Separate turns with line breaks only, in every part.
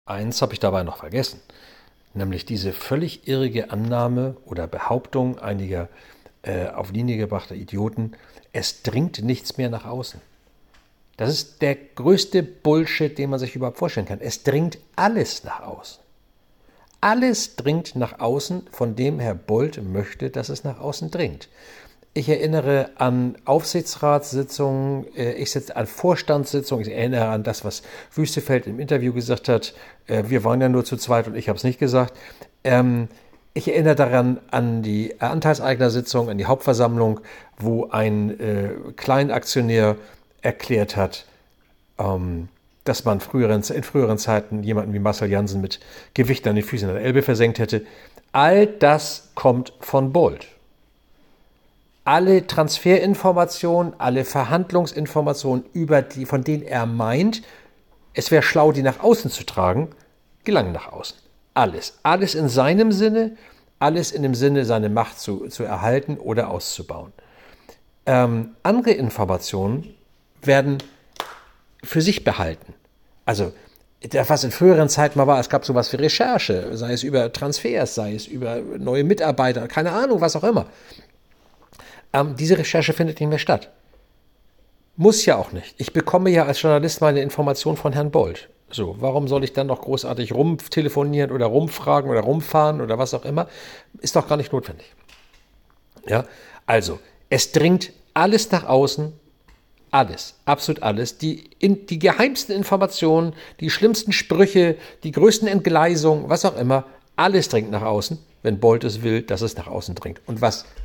Eins habe ich dabei noch vergessen, nämlich diese völlig irrige Annahme oder Behauptung einiger auf Linie gebrachter Idioten, es dringt nichts mehr nach außen. Das ist der größte Bullshit, den man sich überhaupt vorstellen kann. Es dringt alles nach außen. Alles dringt nach außen, von dem Herr Bold möchte, dass es nach außen dringt. Ich erinnere an Aufsichtsratssitzungen, an Vorstandssitzungen, ich erinnere an das, was Wüstefeld im Interview gesagt hat. Wir waren ja nur zu zweit und ich habe es nicht gesagt. Ich erinnere daran an die Anteilseignersitzung, an die Hauptversammlung, wo ein Kleinaktionär erklärt hat, dass man in früheren Zeiten jemanden wie Marcel Jansen mit Gewicht an den Füßen an der Elbe versenkt hätte. All das kommt von Bold. Alle Transferinformationen, alle Verhandlungsinformationen, von denen er meint, es wäre schlau, die nach außen zu tragen, gelangen nach außen. Alles. Alles in seinem Sinne, alles in dem Sinne, seine Macht zu erhalten oder auszubauen. Andere Informationen werden für sich behalten. Also, was in früheren Zeiten mal war, es gab sowas wie Recherche, sei es über Transfers, sei es über neue Mitarbeiter, keine Ahnung, was auch immer. Diese Recherche findet nicht mehr statt. Muss ja auch nicht. Ich bekomme ja als Journalist meine Information von Herrn Bold. So, warum soll ich dann noch großartig rumtelefonieren oder rumfragen oder rumfahren oder was auch immer? Ist doch gar nicht notwendig. Ja, also, es dringt alles nach außen. Alles, absolut alles. Die geheimsten Informationen, die schlimmsten Sprüche, die größten Entgleisungen, was auch immer, alles dringt nach außen, wenn Bold es will, dass es nach außen dringt. Und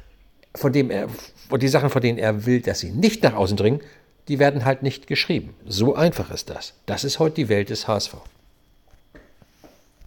die Sachen, von denen er will, dass sie nicht nach außen dringen, die werden halt nicht geschrieben. So einfach ist das. Das ist heute die Welt des HSV.